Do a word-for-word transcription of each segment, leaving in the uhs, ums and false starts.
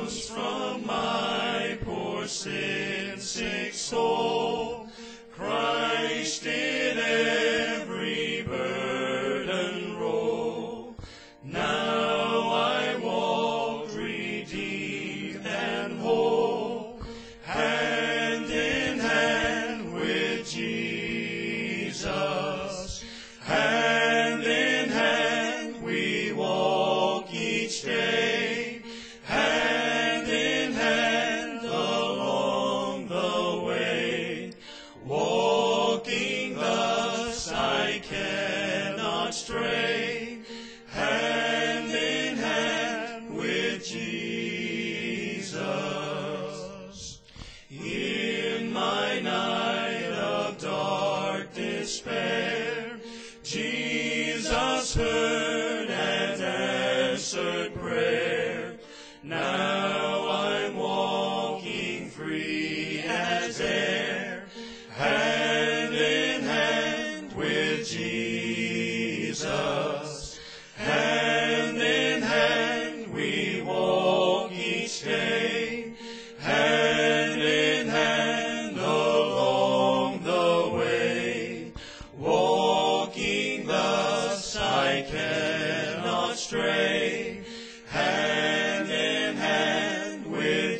loose from my poor sin-sick soul. Christ did every burden roll. Now I walk redeemed and whole, hand in hand with Jesus. Hand in hand we walk each day, hand in hand along the way. Walking thus I cannot stray, hand in hand with Jesus. In my night of dark despair, Jesus heard and answered prayer. Now I'm walking free as air, hand in hand with Jesus. Hand in hand we walk each day, hand in hand along the way. Walking thus I cannot stray, hand in hand with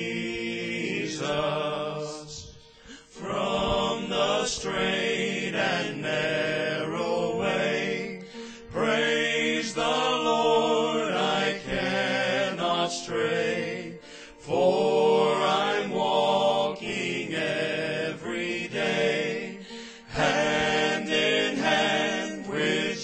Jesus. From the straight and narrow way, praise the Lord, I cannot stray. For I'm walking every day, hand in hand with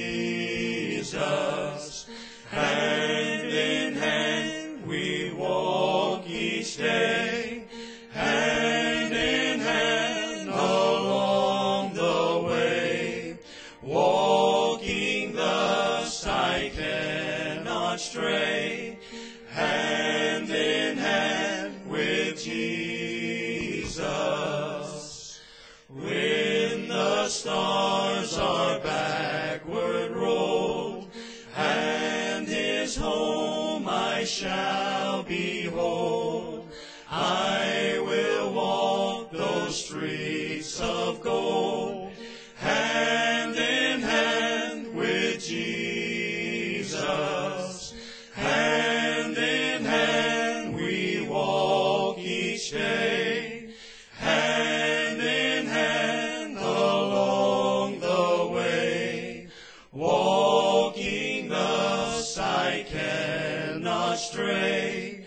Jesus. Hand in hand we walk each day, hand in hand along the way. Walking thus I cannot stray, hand in hand with Jesus. When the stars are backward rolled, and His home I shall behold, I will walk those streets of gold, hand in hand with Jesus. Hand in hand we walk each day, hand in hand along the way. Walking thus I cannot stray,